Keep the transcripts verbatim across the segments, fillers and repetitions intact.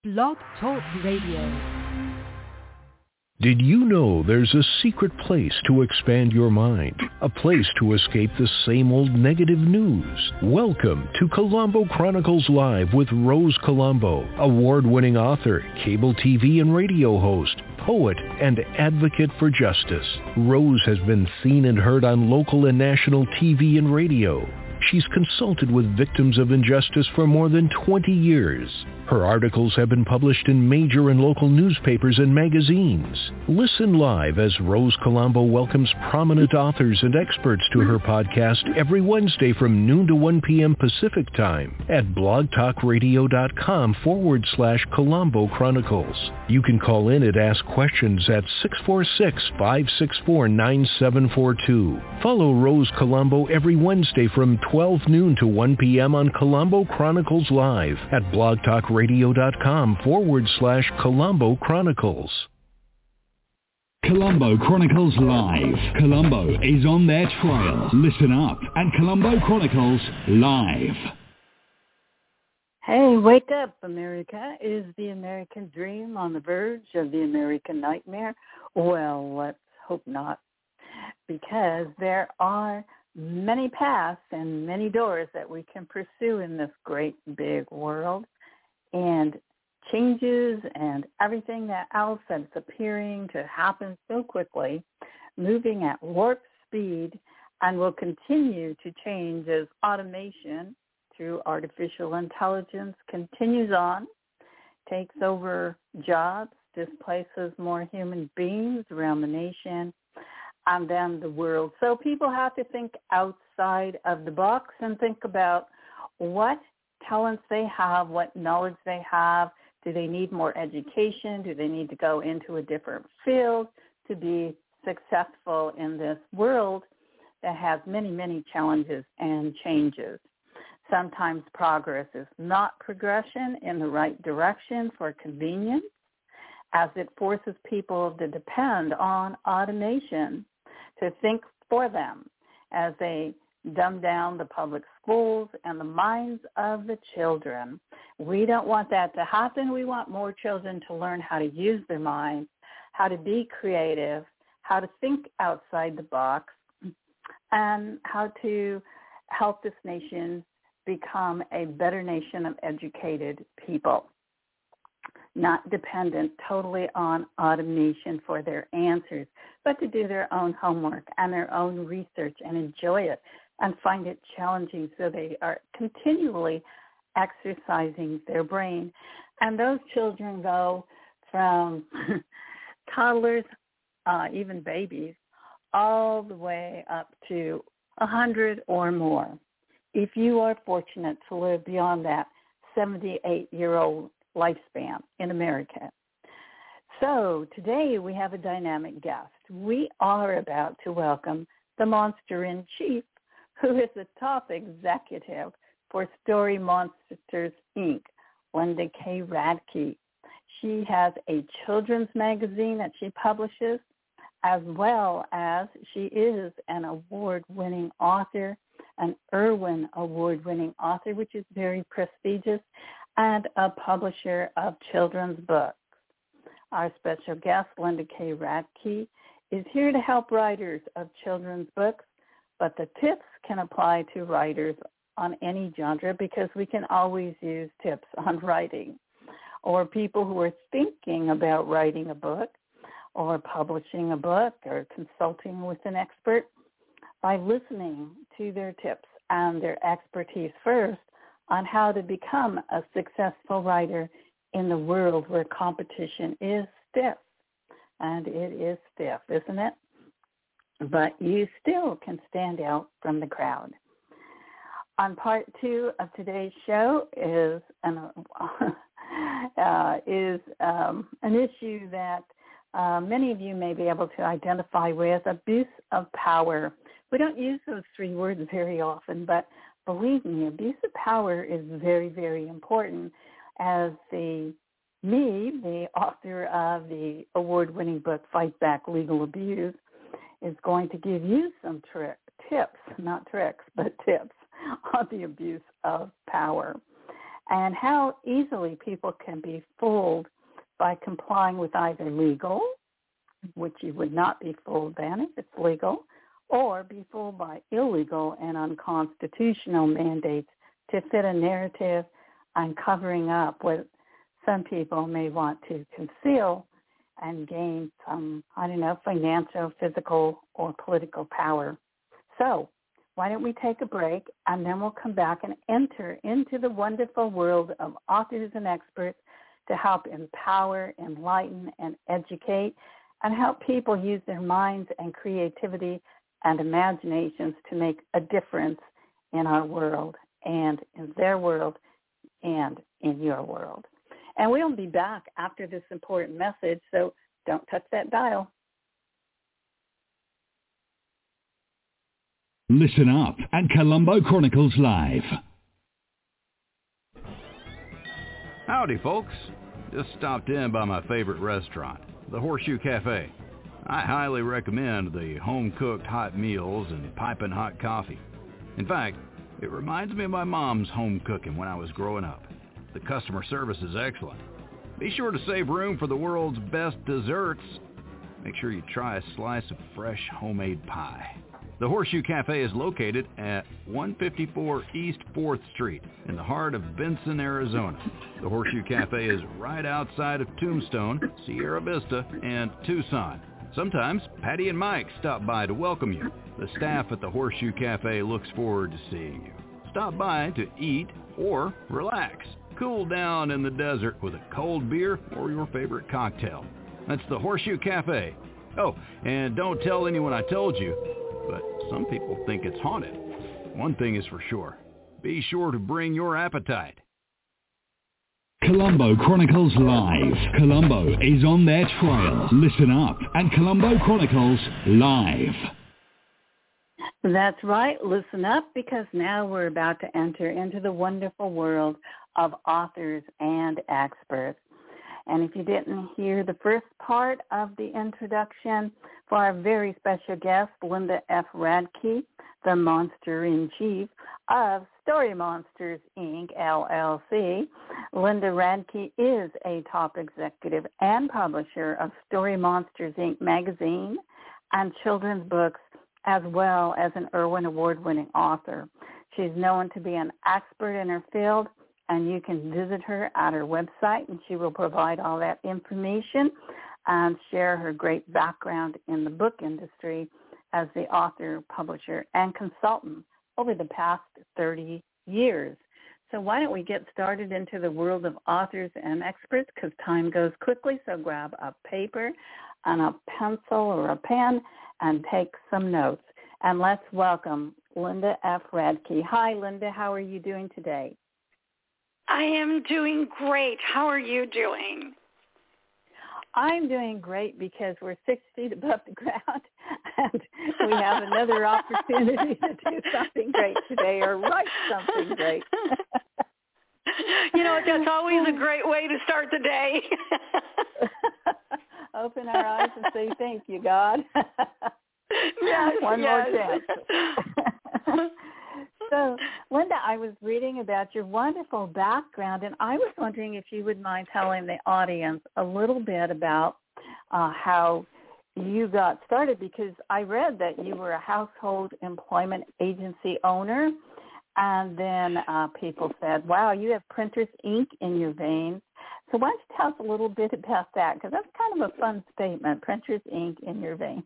Blog Talk Radio. Did you know there's a secret place to expand your mind? A place to escape the same old negative news? Welcome to Colombo Chronicles Live with Rose Colombo, award-winning author, cable T V and radio host, poet, and advocate for justice. Rose has been seen and heard on local and national T V and radio. She's consulted with victims of injustice for more than twenty years. Her articles have been published in major and local newspapers and magazines. Listen live as Rose Colombo welcomes prominent authors and experts to her podcast every Wednesday from noon to one p.m. Pacific Time at blogtalkradio.com forward slash Colombo Chronicles. You can call in and ask questions at six four six, five six four, nine seven four two. Follow Rose Colombo every Wednesday from twelve noon to one p.m. on Colombo Chronicles Live at blogtalkradio.com forward slash Colombo Chronicles. Colombo Chronicles Live. Colombo is on their trail. Listen up at Colombo Chronicles Live. Hey, wake up, America. Is the American dream on the verge of the American nightmare? Well, let's hope not, because there are many paths and many doors that we can pursue in this great big world, and changes and everything that else that's appearing to happen so quickly, moving at warp speed, and will continue to change as automation through artificial intelligence continues on, takes over jobs, displaces more human beings around the nation, and then the world. So people have to think outside of the box and think about what talents they have, what knowledge they have. Do they need more education? Do they need to go into a different field to be successful in this world that has many, many challenges and changes? Sometimes progress is not progression in the right direction for convenience, as it forces people to depend on automation to think for them as they dumb down the public schools and the minds of the children. We don't want that to happen. We want more children to learn how to use their minds, how to be creative, how to think outside the box, and how to help this nation become a better nation of educated people, not dependent totally on automation for their answers, but to do their own homework and their own research and enjoy it and find it challenging, so they are continually exercising their brain. And those children go from toddlers, uh, even babies, all the way up to one hundred or more, if you are fortunate to live beyond that seventy-eight-year-old lifespan in America. So today we have a dynamic guest. We are about to welcome the Monster in Chief, who is the top executive for Story Monsters, Incorporated, Linda K. Radke. She has a children's magazine that she publishes, as well as she is an award-winning author, an Irwin Award-winning author, which is very prestigious, and a publisher of children's books. Our special guest, Linda K. Radke, is here to help writers of children's books, but the tips can apply to writers on any genre, because we can always use tips on writing, or people who are thinking about writing a book or publishing a book or consulting with an expert, by listening to their tips and their expertise first on how to become a successful writer in the world where competition is stiff. And it is stiff, isn't it? But you still can stand out from the crowd. On part two of today's show is an, uh, is um, an issue that uh, many of you may be able to identify with: abuse of power. We don't use those three words very often, but believe me, abuse of power is very, very important. As the me, the author of the award-winning book Fight Back Legal Abuse, is going to give you some tri- tips, not tricks, but tips on the abuse of power. and how easily people can be fooled by complying with either legal, which you would not be fooled then if it's legal, or be fooled by illegal and unconstitutional mandates to fit a narrative and covering up what some people may want to conceal and gain some, I don't know, financial, physical, or political power. So why don't we take a break, and then we'll come back and enter into the wonderful world of authors and experts to help empower, enlighten, and educate, and help people use their minds and creativity and imaginations to make a difference in our world and in their world and in your world. And we'll be back after this important message, so don't touch that dial. Listen up at Colombo Chronicles Live. Howdy, folks. Just stopped in by my favorite restaurant, the Horseshoe Cafe. I highly recommend the home-cooked hot meals and piping hot coffee. In fact, it reminds me of my mom's home cooking when I was growing up. The customer service is excellent. Be sure to save room for the world's best desserts. Make sure you try a slice of fresh homemade pie. The Horseshoe Cafe is located at one fifty-four East fourth Street in the heart of Benson, Arizona. The Horseshoe Cafe is right outside of Tombstone, Sierra Vista, and Tucson. Sometimes Patty and Mike stop by to welcome you. The staff at the Horseshoe Cafe looks forward to seeing you. Stop by to eat or relax. Cool down in the desert with a cold beer or your favorite cocktail. That's the Horseshoe Cafe. Oh, and don't tell anyone I told you, but some people think it's haunted. One thing is for sure. Be sure to bring your appetite. Colombo Chronicles Live. Colombo is on their trail. Listen up at Colombo Chronicles Live. That's right. Listen up, because now we're about to enter into the wonderful world of authors and experts. And if you didn't hear the first part of the introduction for our very special guest, Linda F. Radke, the Monster-in-Chief of Story Monsters, Incorporated, L L C. Linda Radke is a top executive and publisher of Story Monsters, Incorporated magazine and children's books, as well as an Irwin Award-winning author. She's known to be an expert in her field, and you can visit her at her website, and she will provide all that information and share her great background in the book industry as the author, publisher, and consultant over the past thirty years. So why don't we get started into the world of authors and experts, because time goes quickly, so grab a paper and a pencil or a pen and take some notes. And let's welcome Linda F. Radke. Hi, Linda. How are you doing today? I am doing great. How are you doing? I'm doing great because we're six feet above the ground and we have another opportunity to do something great today, or write something great. You know, that's always a great way to start the day. Open our eyes and say, thank you, God. Yes, One yes. more chance. So, Linda, I was reading about your wonderful background, and I was wondering if you would mind telling the audience a little bit about uh, how you got started, because I read that you were a household employment agency owner, and then uh, people said, wow, you have Printers Incorporated in your veins. So why don't you tell us a little bit about that, because that's kind of a fun statement, Printers Incorporated in your veins.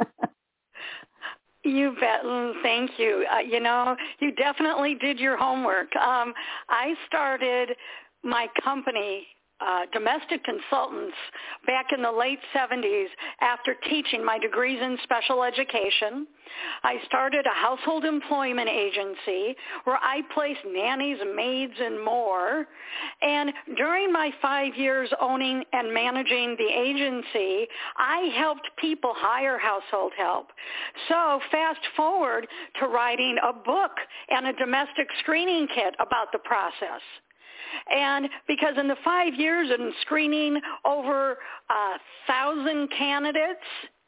You bet. Thank you. Uh, you know, you definitely did your homework. Um, I started my company, uh, Domestic Consultants, back in the late seventies after teaching my degrees in special education. I started a household employment agency where I placed nannies, maids, and more. And during my five years owning and managing the agency, I helped people hire household help. So fast forward to writing a book and a domestic screening kit about the process. And because in the five years in screening over a thousand candidates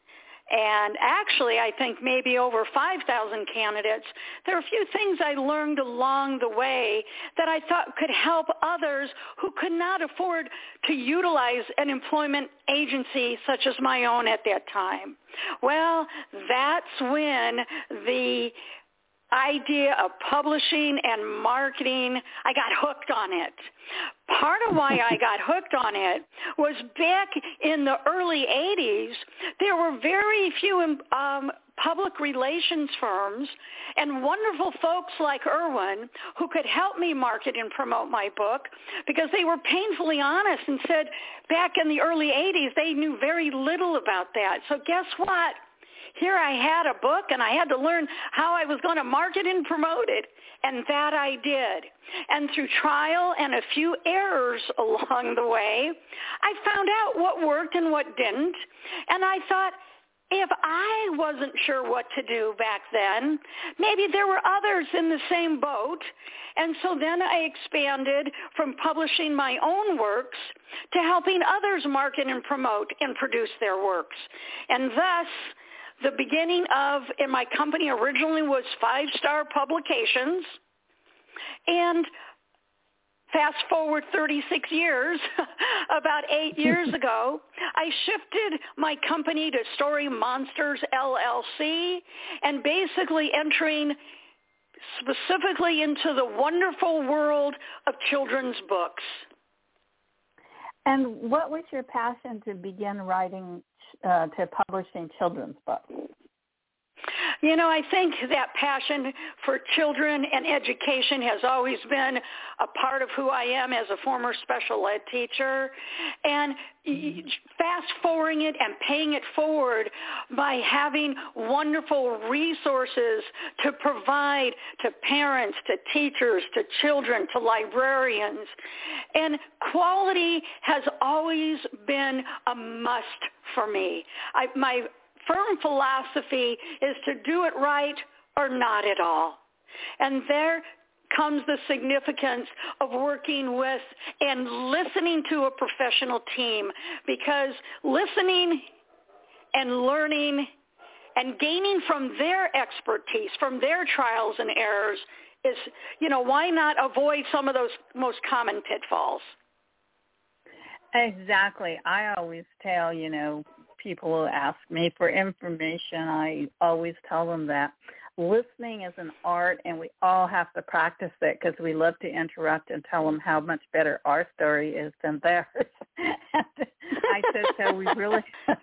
and actually I think maybe over five thousand candidates. There are a few things I learned along the way that I thought could help others who could not afford to utilize an employment agency such as my own at that time. Well, that's when the idea of publishing and marketing, I got hooked on it. Part of why I got hooked on it was back in the early eighties, there were very few um, public relations firms and wonderful folks like Irwin who could help me market and promote my book, because they were painfully honest and said back in the early eighties they knew very little about that. So guess what? Here I had a book, and I had to learn how I was going to market and promote it, and that I did. And through trial and a few errors along the way, I found out what worked and what didn't, and I thought, if I wasn't sure what to do back then, maybe there were others in the same boat. And so then I expanded from publishing my own works to helping others market and promote and produce their works. And thus, the beginning of, and my company originally was Five Star Publications, and fast forward thirty-six years, about eight years ago, I shifted my company to Story Monsters, L L C, and basically entering specifically into the wonderful world of children's books. And what was your passion to begin writing, uh, to publishing children's books? You know, I think that passion for children and education has always been a part of who I am as a former special ed teacher. And fast forwarding it and paying it forward by having wonderful resources to provide to parents, to teachers, to children, to librarians. And quality has always been a must for me. I, my firm philosophy is to do it right or not at all. And there comes the significance of working with and listening to a professional team, because listening and learning and gaining from their expertise, from their trials and errors is, you know, why not avoid some of those most common pitfalls? Exactly. I always tell, you know, people ask me for information, I always tell them that listening is an art, and we all have to practice it, because we love to interrupt and tell them how much better our story is than theirs. I said, so we really,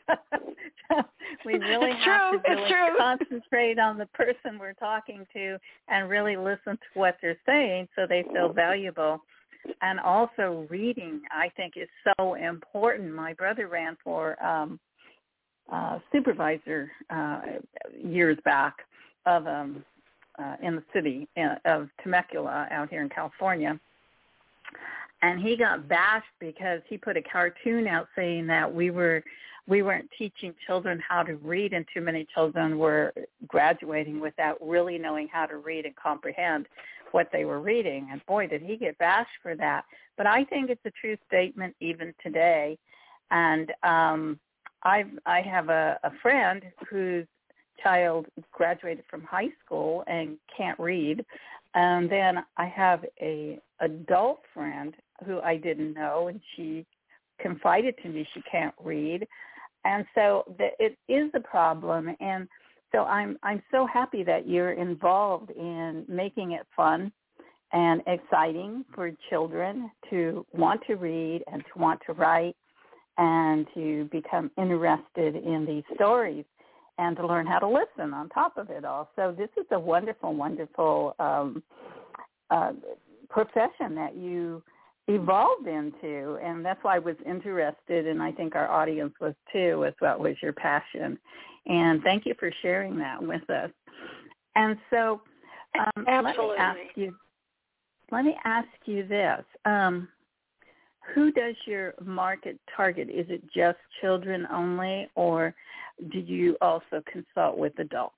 we really it's have true. to really true. concentrate on the person we're talking to and really listen to what they're saying so they feel valuable. And also reading, I think, is so important. My brother ran for um, uh, supervisor uh, years back of um, uh, in the city of Temecula out here in California. And he got bashed because he put a cartoon out saying that we were we weren't teaching children how to read, and too many children were graduating without really knowing how to read and comprehend what they were reading. And boy, did he get bashed for that. But I think it's a true statement even today. And um, I've, I have a, a friend whose child graduated from high school and can't read. And then I have a adult friend who I didn't know, and she confided to me she can't read. And so the, it is a problem. And so I'm I'm so happy that you're involved in making it fun and exciting for children to want to read and to want to write and to become interested in these stories and to learn how to listen on top of it all. So this is a wonderful, wonderful um, uh, profession that you evolved into, and that's why I was interested, and I think our audience was too, as what was your passion. And thank you for sharing that with us. And so um, Absolutely. let me ask you, let me ask you this. Um, who does your market target? Is it just children only, or do you also consult with adults?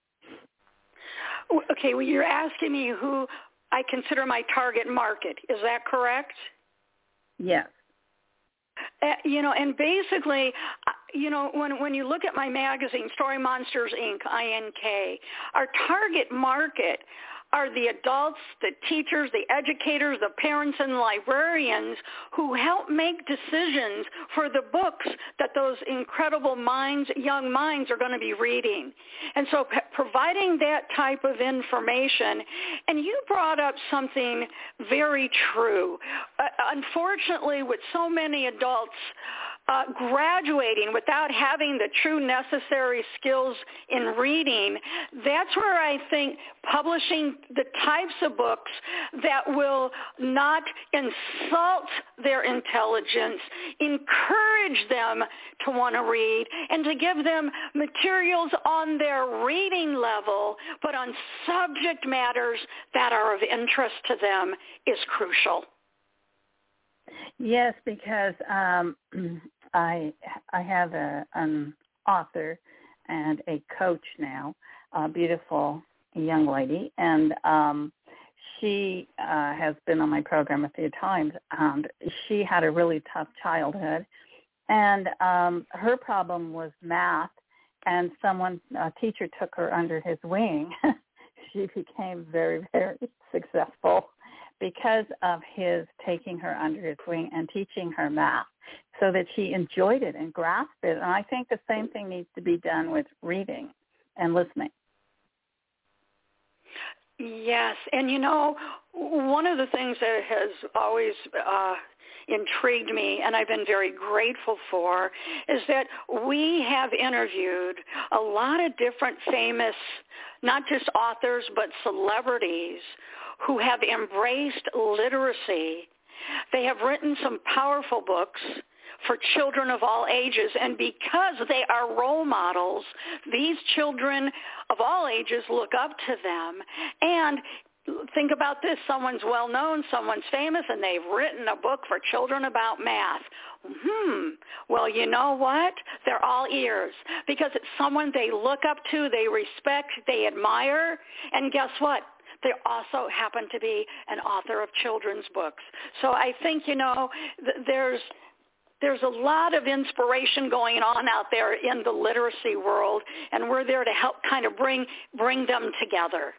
Okay, well, you're asking me who I consider my target market. Is that correct? Yes. Uh, you know, and basically, you know, when, when you look at my magazine, Story Monsters, Incorporated, I N K, our target market are the adults, the teachers, the educators, the parents, and librarians who help make decisions for the books that those incredible minds, young minds are going to be reading. And so p- providing that type of information, and you brought up something very true. Uh, unfortunately, with so many adults Uh, graduating without having the true necessary skills in reading, that's where I think publishing the types of books that will not insult their intelligence, encourage them to want to read, and to give them materials on their reading level, but on subject matters that are of interest to them, is crucial. Yes, because um, I I have a, an author and a coach now, a beautiful young lady, and um, she uh, has been on my program a few times. And she had a really tough childhood, and um, her problem was math. And someone, a teacher, took her under his wing. She became very, very successful because of his taking her under his wing and teaching her math so that she enjoyed it and grasped it. And I think the same thing needs to be done with reading and listening. Yes, and you know, one of the things that has always uh, intrigued me, and I've been very grateful for, is that we have interviewed a lot of different famous, not just authors, but celebrities who have embraced literacy. They have written some powerful books for children of all ages, and because they are role models, these children of all ages look up to them. And think about this, someone's well-known, someone's famous, and they've written a book for children about math. Hmm, well, you know what? They're all ears because it's someone they look up to, they respect, they admire, and guess what? They also happen to be an author of children's books. So I think, you know, th- there's there's a lot of inspiration going on out there in the literacy world, and we're there to help kind of bring bring them together.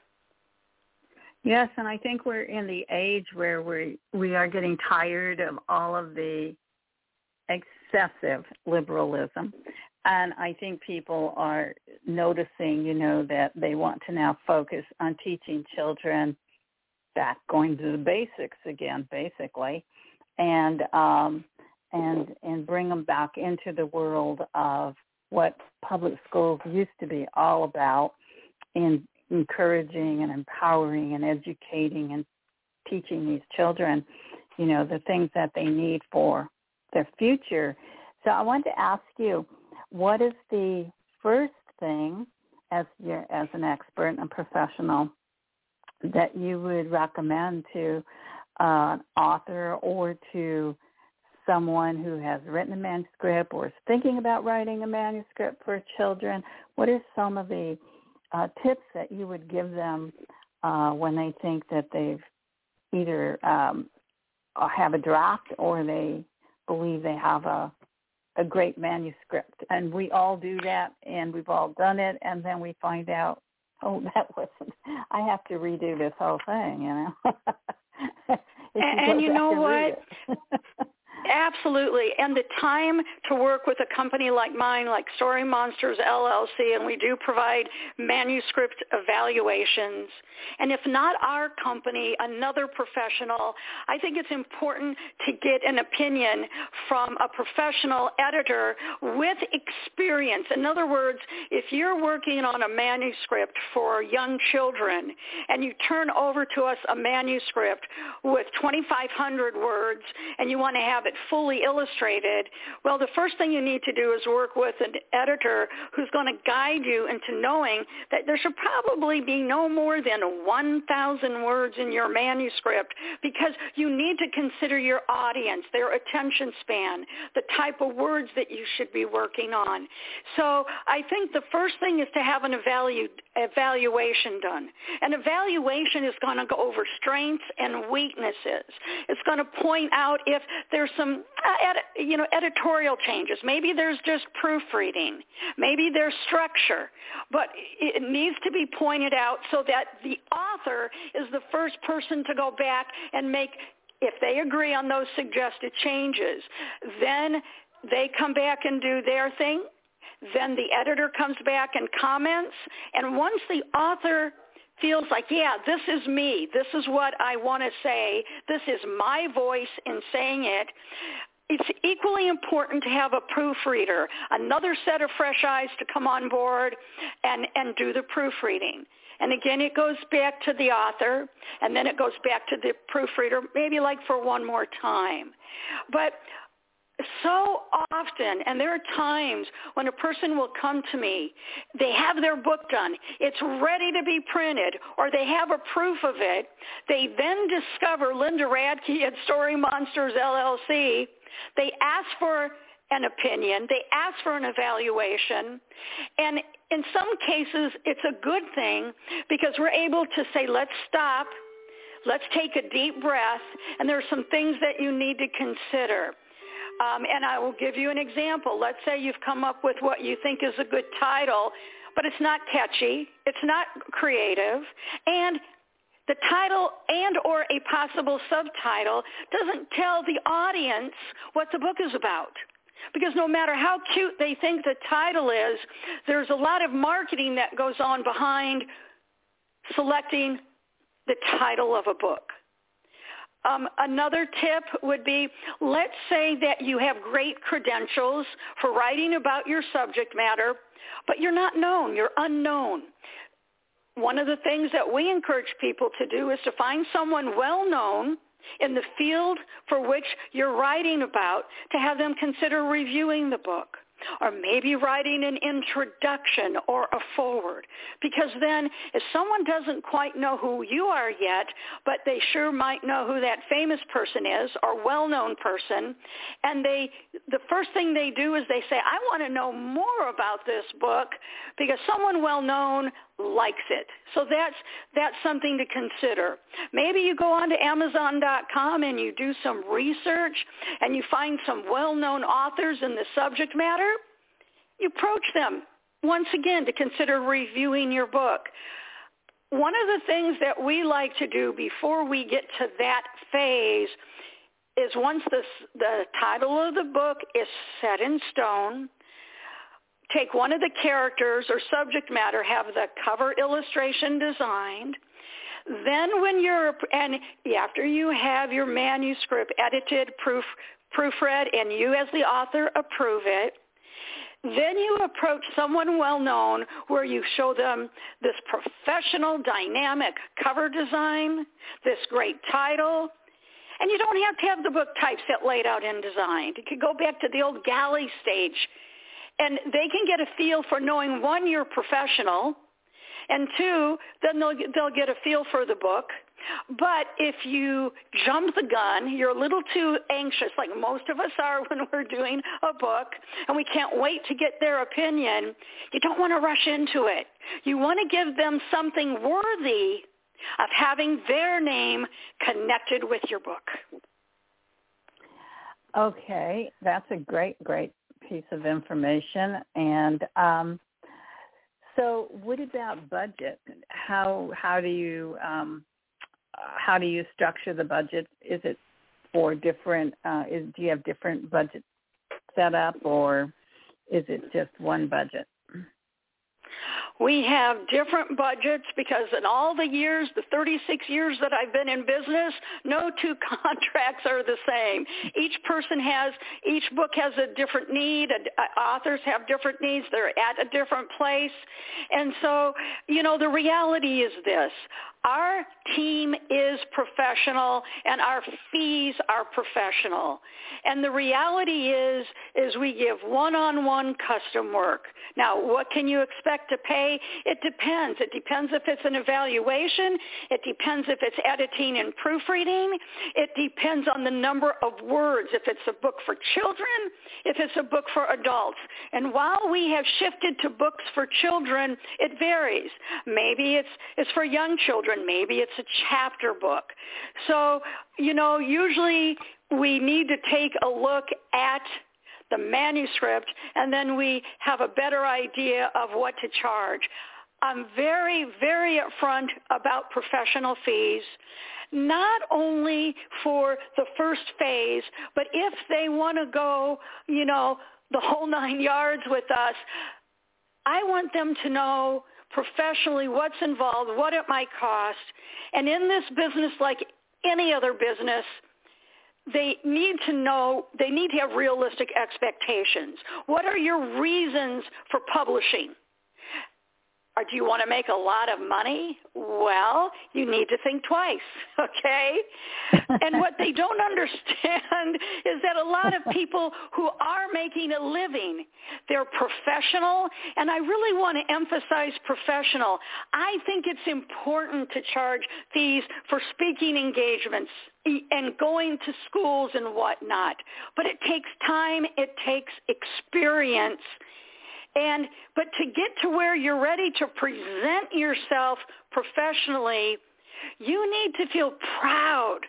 Yes, and I think we're in the age where we we are getting tired of all of the excessive liberalism. And I think people are noticing, you know, that they want to now focus on teaching children back, going to the basics again, basically, and um, and and bring them back into the world of what public schools used to be all about, in encouraging and empowering and educating and teaching these children, you know, the things that they need for their future. So I want to ask you, what is the first thing, as you're, as an expert and professional, that you would recommend to uh, an author or to someone who has written a manuscript or is thinking about writing a manuscript for children? What are some of the uh, tips that you would give them uh, when they think that they've either um, have a draft or they believe they have a a great manuscript? And we all do that, and we've all done it, and then we find out, oh, that wasn't, I have to redo this whole thing, you know. and, and you know what? Absolutely. And the time to work with a company like mine, like Story Monsters, L L C, and we do provide manuscript evaluations. And if not our company, another professional, I think it's important to get an opinion from a professional editor with experience. In other words, if you're working on a manuscript for young children and you turn over to us a manuscript with twenty-five hundred words and you want to have it fully illustrated, well, the first thing you need to do is work with an editor who's going to guide you into knowing that there should probably be no more than one thousand words in your manuscript, because you need to consider your audience, their attention span, the type of words that you should be working on. So I think the first thing is to have an evalu- evaluation done. An evaluation is going to go over strengths and weaknesses. It's going to point out if there's some some, uh, ed- you know, editorial changes. Maybe there's just proofreading. Maybe there's structure. But it needs to be pointed out so that the author is the first person to go back and make, if they agree on those suggested changes, then they come back and do their thing. Then the editor comes back and comments. And once the author feels like, yeah, this is me, this is what I want to say, this is my voice in saying it, it's equally important to have a proofreader, another set of fresh eyes to come on board and, and do the proofreading. And again, it goes back to the author, and then it goes back to the proofreader, maybe like for one more time. But so often, and there are times when a person will come to me, they have their book done, it's ready to be printed, or they have a proof of it. They then discover Linda Radke at Story Monsters, L L C. They ask for an opinion. They ask for an evaluation. And in some cases, it's a good thing because we're able to say, let's stop, let's take a deep breath, and there are some things that you need to consider. Um, and I will give you an example. Let's say you've come up with what you think is a good title, but it's not catchy, it's not creative, and the title and or a possible subtitle doesn't tell the audience what the book is about. Because no matter how cute they think the title is, there's a lot of marketing that goes on behind selecting the title of a book. Um, another tip would be, let's say that you have great credentials for writing about your subject matter, but you're not known, you're unknown. One of the things that we encourage people to do is to find someone well-known in the field for which you're writing about, to have them consider reviewing the book, or maybe writing an introduction or a foreword. Because then if someone doesn't quite know who you are yet, but they sure might know who that famous person is or well-known person, and they the first thing they do is they say, I want to know more about this book because someone well-known likes it. So that's that's something to consider. Maybe you go on to Amazon dot com and you do some research and you find some well-known authors in the subject matter. You approach them once again to consider reviewing your book. One of the things that we like to do before we get to that phase is once the, the title of the book is set in stone, take one of the characters or subject matter, have the cover illustration designed. Then when you're, and after you have your manuscript edited, proof, proofread, and you as the author approve it, then you approach someone well-known where you show them this professional, dynamic cover design, this great title, and you don't have to have the book typeset laid out and designed. You could go back to the old galley stage. And they can get a feel for knowing, one, you're professional, and two, then they'll, they'll get a feel for the book. But if you jump the gun, you're a little too anxious, like most of us are when we're doing a book, and we can't wait to get their opinion, you don't want to rush into it. You want to give them something worthy of having their name connected with your book. Okay, that's a great, great piece of information. And um, so what about budget? How how do you um, how do you structure the budget? Is it for different, uh, is, do you have different budget set up, or is it just one budget? We have different budgets because in all the years, the thirty-six years that I've been in business, no two contracts are the same. Each person has, each book has a different need. Uh, authors have different needs. They're at a different place. And so, you know, the reality is this. Our team is professional and our fees are professional. And the reality is, is we give one-on-one custom work. Now, what can you expect to pay? It depends. It depends if it's an evaluation. It depends if it's editing and proofreading. It depends on the number of words, if it's a book for children, if it's a book for adults. And while we have shifted to books for children, it varies. Maybe it's, it's for young children. Maybe it's a chapter book. So, you know, usually we need to take a look at the manuscript, and then we have a better idea of what to charge. I'm very, very upfront about professional fees, not only for the first phase, but if they want to go, you know, the whole nine yards with us, I want them to know professionally what's involved, what it might cost. And in this business, like any other business, they need to know, they need to have realistic expectations. What are your reasons for publishing? Or do you want to make a lot of money? Well, you need to think twice, okay? And what they don't understand is that a lot of people who are making a living, they're professional, and I really want to emphasize professional. I think it's important to charge fees for speaking engagements and going to schools and whatnot, but it takes time, it takes experience. And but to get to where you're ready to present yourself professionally, you need to feel proud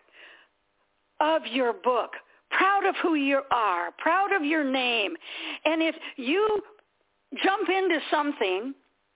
of your book, proud of who you are, proud of your name. And if you jump into something,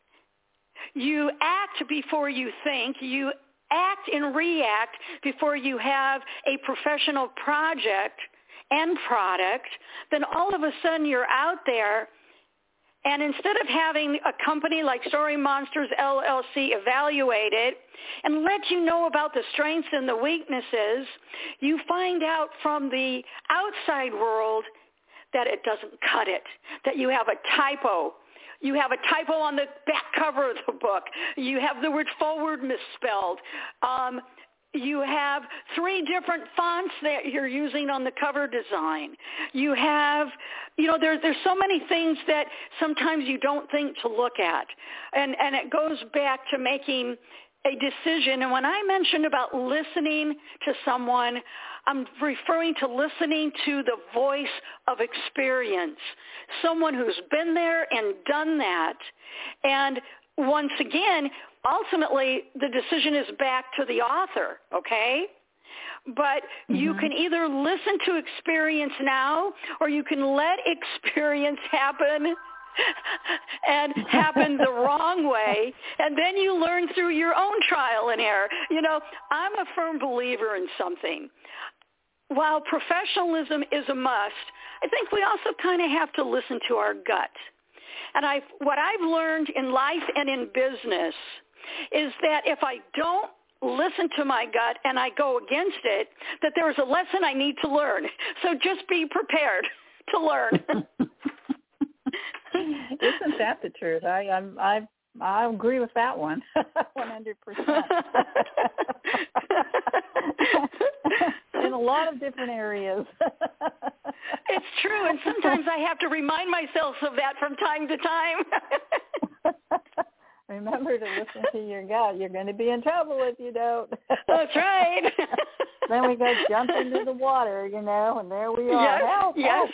you act before you think, you act and react before you have a professional project and product, then all of a sudden you're out there. And instead of having a company like Story Monsters, L L C evaluate it and let you know about the strengths and the weaknesses, you find out from the outside world that it doesn't cut it, that you have a typo. You have a typo on the back cover of the book. You have the word forward misspelled. Um, You have three different fonts that you're using on the cover design. You have, you know, there, there's so many things that sometimes you don't think to look at. And, and it goes back to making a decision. And when I mentioned about listening to someone, I'm referring to listening to the voice of experience, someone who's been there and done that. And once again, ultimately, the decision is back to the author, okay? But mm-hmm. you can either listen to experience now, or you can let experience happen and happen the wrong way, and then you learn through your own trial and error. You know, I'm a firm believer in something. While professionalism is a must, I think we also kind of have to listen to our gut. And I, what I've learned in life and in business is that if I don't listen to my gut and I go against it, that there is a lesson I need to learn. So just be prepared to learn. Isn't that the truth? I I'm, I I agree with that one, one hundred percent. In a lot of different areas. It's true, and sometimes I have to remind myself of that from time to time. Remember to listen to your gut. You're going to be in trouble if you don't. That's right. Then we go jump into the water, you know, and there we are. Yes, help, yes.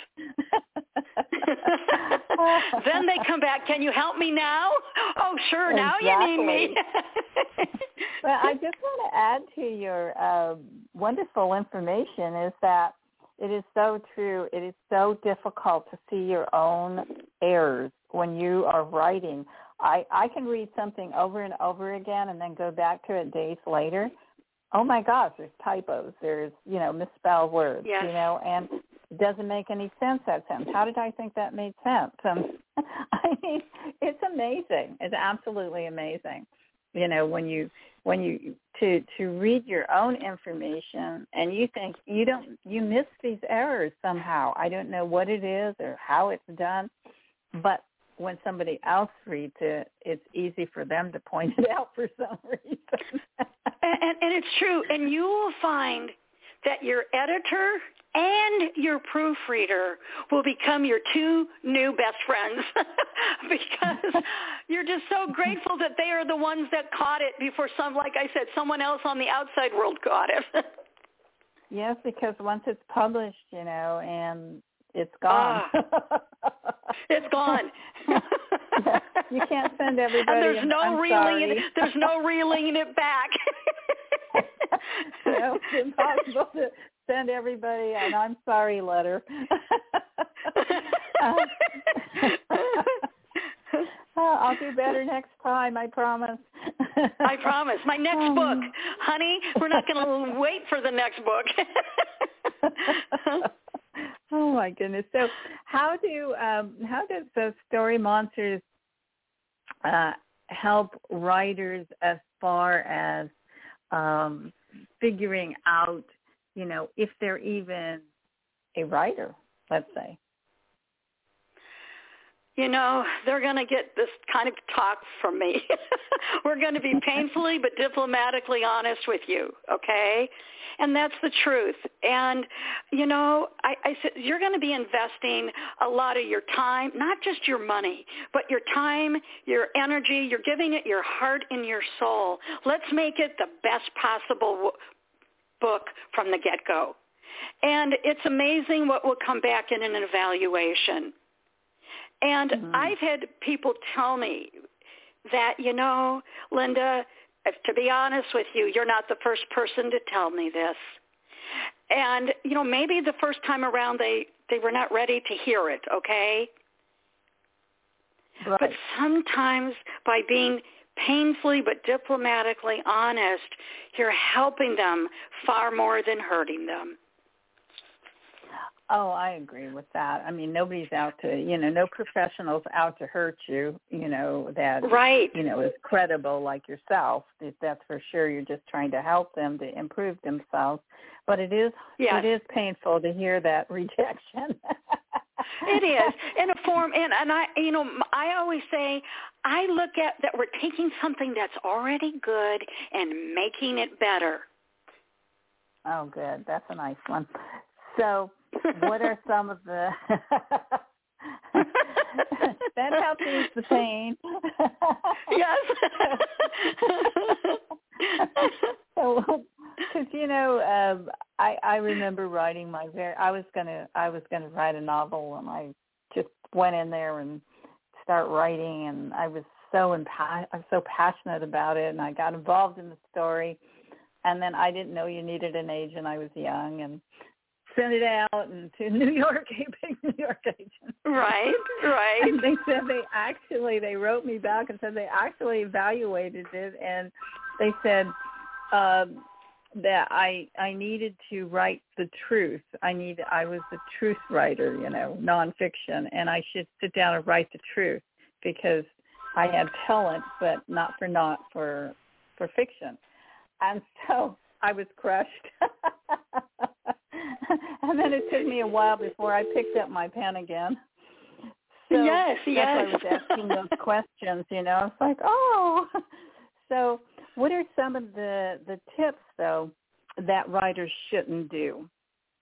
help. Then they come back. Can you help me now? Oh, sure. Now exactly. you need me. Well, I just want to add to your uh, wonderful information is that it is so true. It is so difficult to see your own errors when you are writing. I, I can read something over and over again and then go back to it days later. Oh, my gosh, there's typos. There's, you know, misspelled words, yes. you know, and it doesn't make any sense, that sentence. How did I think that made sense? Um, I mean, it's amazing. It's absolutely amazing, you know, when you when you to to read your own information and you think you don't you miss these errors somehow. I don't know what it is or how it's done, but when somebody else reads it, it's easy for them to point it out for some reason. and, and, and it's true. And you will find that your editor and your proofreader will become your two new best friends because you're just so grateful that they are the ones that caught it before some, like I said, someone else on the outside world caught it. Yes, because once it's published, you know, and it's gone. Ah, it's gone. You can't send everybody. And there's an, no I'm reeling sorry. it. There's no reeling it back. No, it's impossible to send everybody an I'm sorry letter. uh, I'll do better next time, I promise. I promise. My next um, book. Honey, we're not going to wait for the next book. Oh, my goodness. So how do um, how does the Story Monsters uh, help writers as far as um, figuring out, you know, if they're even a writer, let's say? You know, they're going to get this kind of talk from me. We're going to be painfully but diplomatically honest with you, okay? And that's the truth. And, you know, I, I said you're going to be investing a lot of your time, not just your money, but your time, your energy. You're giving it your heart and your soul. Let's make it the best possible w- book from the get-go. And it's amazing what will come back in an evaluation. And mm-hmm. I've had people tell me that, you know, Linda, if, to be honest with you, you're not the first person to tell me this. And, you know, maybe the first time around they, they were not ready to hear it, okay? Right. But sometimes by being painfully but diplomatically honest, you're helping them far more than hurting them. Oh, I agree with that. I mean, nobody's out to, you know, no professional's out to hurt you, you know, that, right. you know, is credible like yourself. That's for sure. You're just trying to help them to improve themselves. But it is, yes. it is painful to hear that rejection. It is in a form. And, and I, you know, I always say, I look at that we're taking something that's already good and making it better. Oh, good. That's a nice one. So, what are some of the that helps ease the pain? Yes. So, because you know, um, I I remember writing my very. I was gonna I was gonna write a novel, and I just went in there and start writing, and I was so impa- I was so passionate about it, and I got involved in the story, and then I didn't know you needed an agent. I was young, and sent it out and to New York, a big New York agent. Right, right. And they said they actually, they wrote me back and said they actually evaluated it, and they said um, that I I needed to write the truth. I need I was the truth writer, you know, nonfiction, and I should sit down and write the truth because I had talent, but not for not for for fiction. And so I was crushed. And then it took me a while before I picked up my pen again. So yes, that's yes. why I was asking those questions, you know. It's like, oh. So what are some of the, the tips, though, that writers shouldn't do?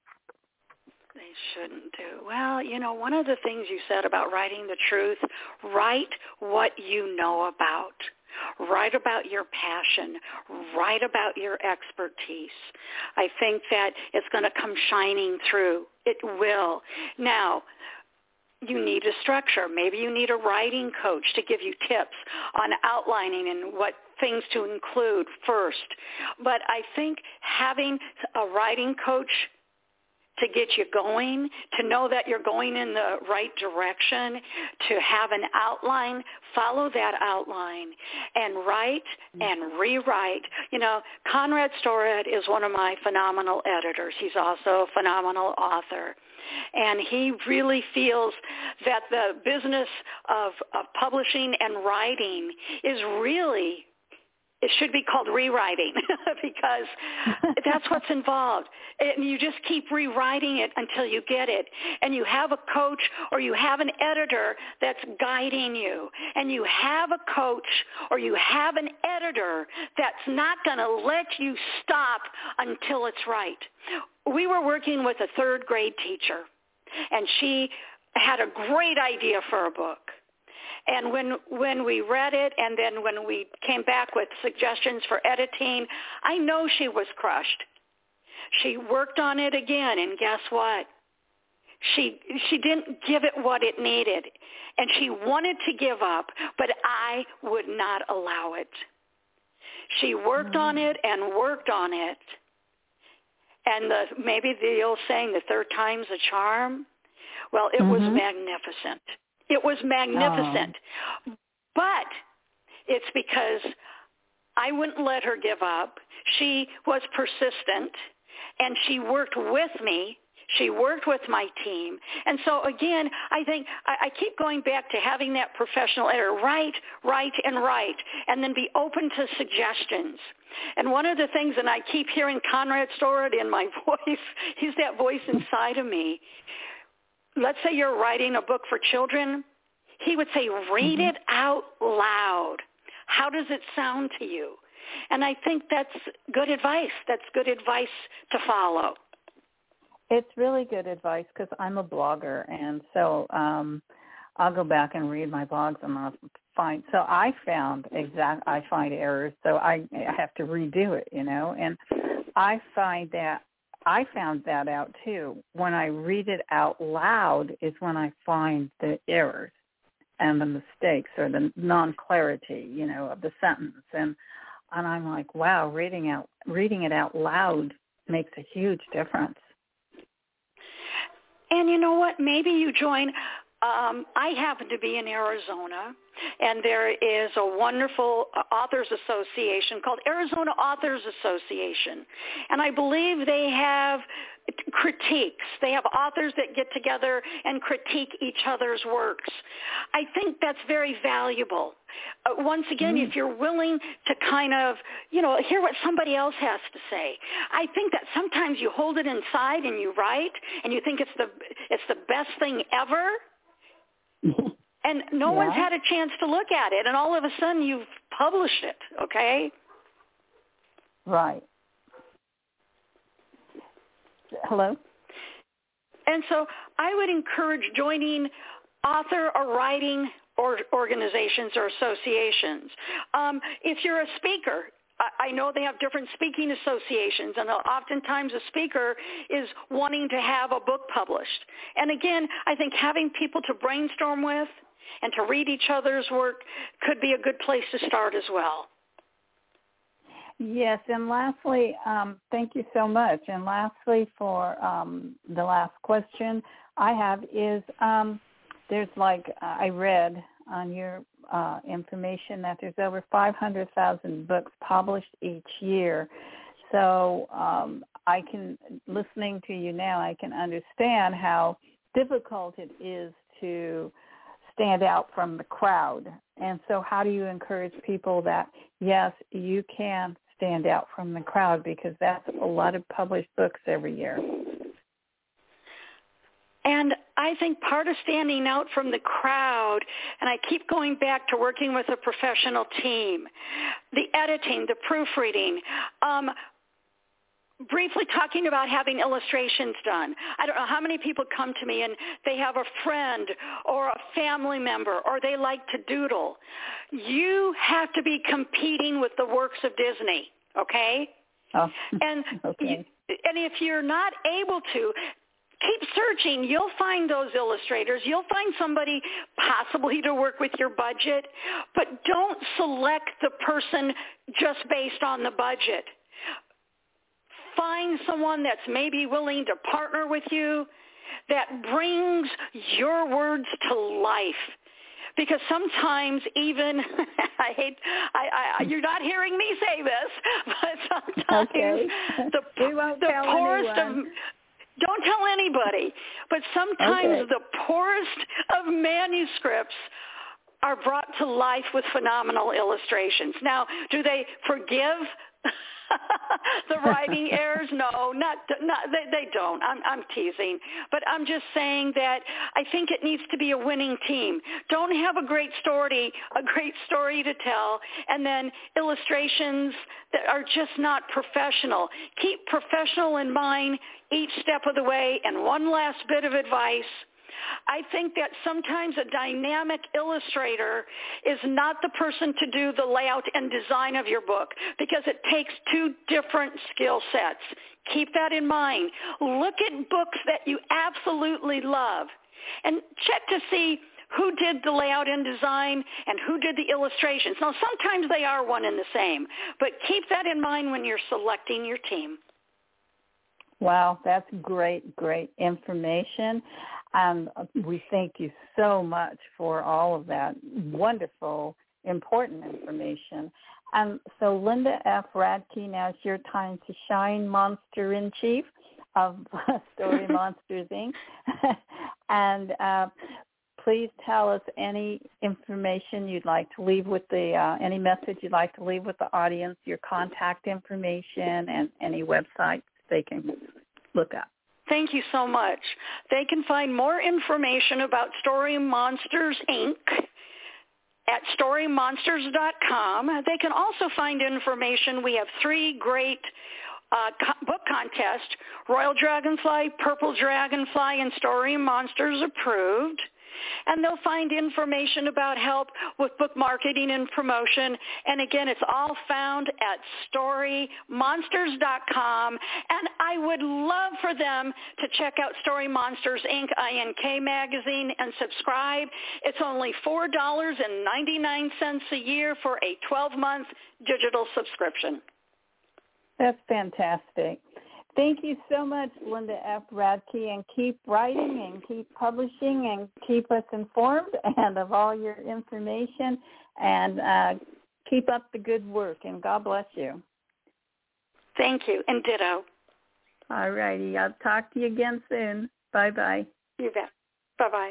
They shouldn't do. Well, you know, one of the things you said about writing the truth, write what you know about. Write about your passion. Write about your expertise. I think that it's going to come shining through. It will. Now, you need a structure. Maybe you need a writing coach to give you tips on outlining and what things to include first. But I think having a writing coach to get you going, to know that you're going in the right direction, to have an outline, follow that outline, and write and rewrite. You know, Conrad Storad is one of my phenomenal editors. He's also a phenomenal author. And he really feels that the business of, of publishing and writing is really, it should be called rewriting because that's what's involved. And you just keep rewriting it until you get it. And you have a coach or you have an editor that's guiding you. And you have a coach or you have an editor that's not going to let you stop until it's right. We were working with a third grade teacher, and she had a great idea for a book. And when when we read it and then when we came back with suggestions for editing, I know she was crushed. She worked on it again, and guess what? She she didn't give it what it needed. And she wanted to give up, but I would not allow it. She worked mm. on it and worked on it. and the maybe the old saying, the third time's a charm. Well, it mm-hmm. was magnificent. It was magnificent. Oh. But it's because I wouldn't let her give up. She was persistent, and she worked with me. She worked with my team. And so, again, I think I, I keep going back to having that professional editor. Write, write, and write, and then be open to suggestions. And one of the things, and I keep hearing Conrad Stewart in my voice, he's that voice inside of me. Let's say you're writing a book for children. He would say, read mm-hmm. it out loud. How does it sound to you? And I think that's good advice. That's good advice to follow. It's really good advice because I'm a blogger, and so um, I'll go back and read my blogs and I'll find. So I found exact. I find errors, so I, I have to redo it, you know. And I find that I found that out too. When I read it out loud is when I find the errors and the mistakes or the non-clarity, you know, of the sentence. And and I'm like, wow, reading out reading it out loud makes a huge difference. And you know what? Maybe you join. Um, I happen to be in Arizona, and there is a wonderful authors association called Arizona Authors Association. And I believe they have critiques. They have authors that get together and critique each other's works. I think that's very valuable. Uh, once again, mm. if you're willing to kind of, you know, hear what somebody else has to say. I think that sometimes you hold it inside and you write and you think it's the it's the best thing ever. And no yeah. one's had a chance to look at it, and all of a sudden you've published it, okay? Right. Hello? And so I would encourage joining author or writing or organizations or associations. Um, if you're a speaker, I know they have different speaking associations, and oftentimes a speaker is wanting to have a book published. And again, I think having people to brainstorm with and to read each other's work could be a good place to start as well. Yes, and lastly, um, thank you so much. And lastly, for um, the last question I have is, um, there's like, uh, I read on your uh, information that there's over five hundred thousand books published each year. So um, I can, listening to you now, I can understand how difficult it is to stand out from the crowd. And so how do you encourage people that, yes, you can stand out from the crowd, because that's a lot of published books every year? And I think part of standing out from the crowd, and I keep going back to working with a professional team, the editing, the proofreading, um, briefly talking about having illustrations done. I don't know how many people come to me and they have a friend or a family member or they like to doodle. You have to be competing with the works of Disney, okay? Oh, and okay. You, and if you're not able to, keep searching. You'll find those illustrators. You'll find somebody possibly to work with your budget, but don't select the person just based on the budget. Find someone that's maybe willing to partner with you, that brings your words to life. Because sometimes even, I hate, I, I, you're not hearing me say this, but sometimes okay. the, we won't the tell poorest anyone. of, don't tell anybody, but sometimes okay. the poorest of manuscripts are brought to life with phenomenal illustrations. Now, do they forgive the writing errors? No, not, not they, they don't. I'm, I'm teasing. But I'm just saying that I think it needs to be a winning team. Don't have a great story, a great story to tell, and then illustrations that are just not professional. Keep professional in mind each step of the way. And one last bit of advice. I think that sometimes a dynamic illustrator is not the person to do the layout and design of your book, because it takes two different skill sets. Keep that in mind. Look at books that you absolutely love and check to see who did the layout and design and who did the illustrations. Now, sometimes they are one and the same, but keep that in mind when you're selecting your team. Wow, that's great, great information. Um, we thank you so much for all of that wonderful, important information. Um, so Linda F. Radke, now it's your time to shine, Monster-in-Chief of Story Monsters, Incorporated. And uh, please tell us any information you'd like to leave with the, uh, any message you'd like to leave with the audience, your contact information, and any websites they can look up. Thank you so much. They can find more information about Story Monsters, Incorporated at story monsters dot com. They can also find information. We have three great uh, co- book contests, Royal Dragonfly, Purple Dragonfly, and Story Monsters Approved. And they'll find information about help with book marketing and promotion. And again, it's all found at story monsters dot com. And I would love for them to check out Story Monsters, Incorporated, I N K magazine, and subscribe. It's only four dollars and ninety-nine cents a year for a twelve-month digital subscription. That's fantastic. Thank you so much, Linda F. Radke, and keep writing and keep publishing and keep us informed and of all your information, and uh, keep up the good work, and God bless you. Thank you, and ditto. All righty. I'll talk to you again soon. Bye-bye. You bet. Bye-bye.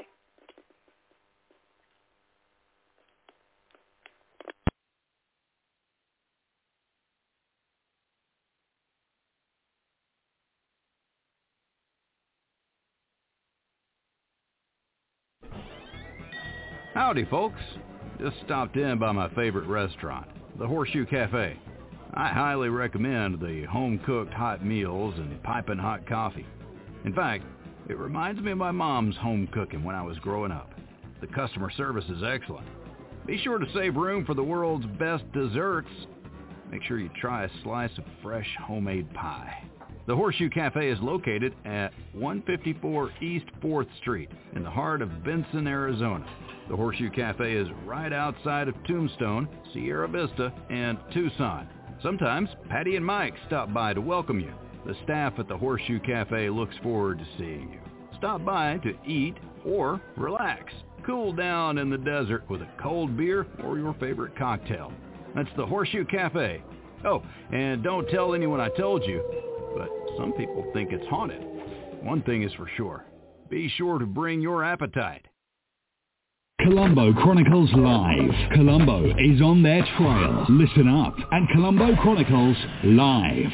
Howdy, folks. Just stopped in by my favorite restaurant, the Horseshoe Cafe. I highly recommend the home-cooked hot meals and piping hot coffee. In fact, it reminds me of my mom's home cooking when I was growing up. The customer service is excellent. Be sure to save room for the world's best desserts. Make sure you try a slice of fresh homemade pie. The Horseshoe Cafe is located at one fifty-four East fourth Street in the heart of Benson, Arizona. The Horseshoe Cafe is right outside of Tombstone, Sierra Vista, and Tucson. Sometimes Patty and Mike stop by to welcome you. The staff at the Horseshoe Cafe looks forward to seeing you. Stop by to eat or relax. Cool down in the desert with a cold beer or your favorite cocktail. That's the Horseshoe Cafe. Oh, and don't tell anyone I told you, but some people think it's haunted. One thing is for sure. Be sure to bring your appetite. Colombo Chronicles Live. Colombo is on their trail. Listen up at Colombo Chronicles Live.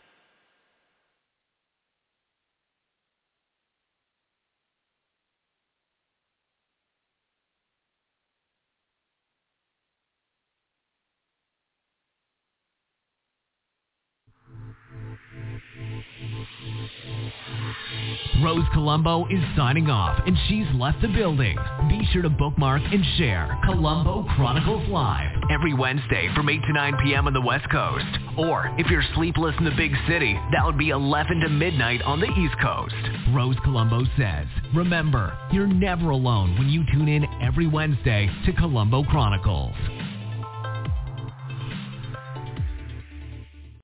Rose Colombo is signing off, and she's left the building. Be sure to bookmark and share Colombo Chronicles Live every Wednesday from eight to nine p.m. on the West Coast. Or if you're sleepless in the big city, that would be eleven to midnight on the East Coast. Rose Colombo says, remember, you're never alone when you tune in every Wednesday to Colombo Chronicles.